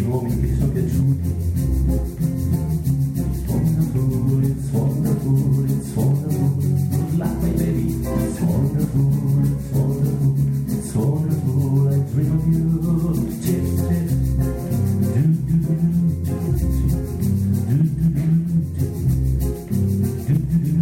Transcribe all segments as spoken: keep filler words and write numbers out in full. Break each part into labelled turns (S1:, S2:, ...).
S1: uomini che ti sono piaciuti. It's wonderful, it's wonderful, it's wonderful. L'acqua in baby. It's wonderful, it's wonderful, it's wonderful. I dream of you. Chips, chips. Do, do, do, do, do, do, do, do,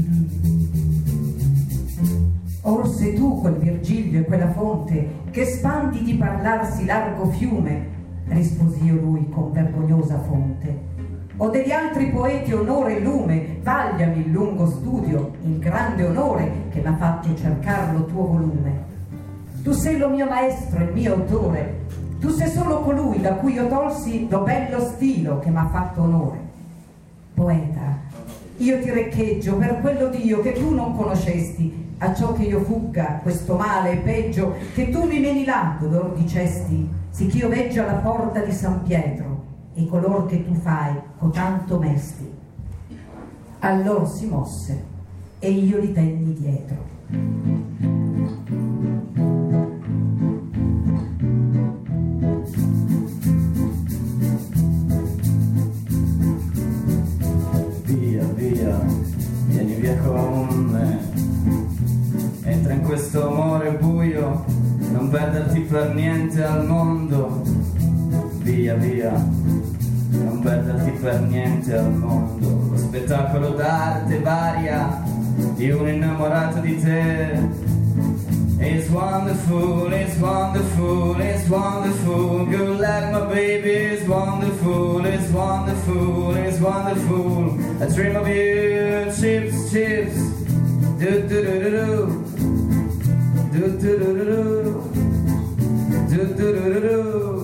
S1: do.
S2: Or sei tu quel Virgilio e quella fonte che spandi di parlarsi largo fiume, risposi io lui con vergognosa fonte. O degli altri poeti onore e lume, vagliami il lungo studio, il grande onore che m'ha fatto cercar lo tuo volume. Tu sei lo mio maestro, il mio autore, tu sei solo colui da cui io tolsi lo bello stilo che m'ha fatto onore. Poeta, io ti reccheggio per quello Dio che tu non conoscesti, a ciò che io fugga questo male e peggio che tu mi meni là dov'or dicesti, sì ch'io veggio alla porta di San Pietro e color che tu fai cotanto mesti. Allor si mosse e io li tenni dietro.
S3: Via, via, vieni via con me. Entra in questo amore buio, non perderti per niente al mondo. Via, via, non perderti per niente al mondo. Lo spettacolo d'arte varia di un innamorato di te. It's wonderful, it's wonderful, it's wonderful. Good luck my baby, it's wonderful, it's wonderful, it's wonderful. I dream of you, chips, chips. Do do do do do. Do do do do do. Do do do do do.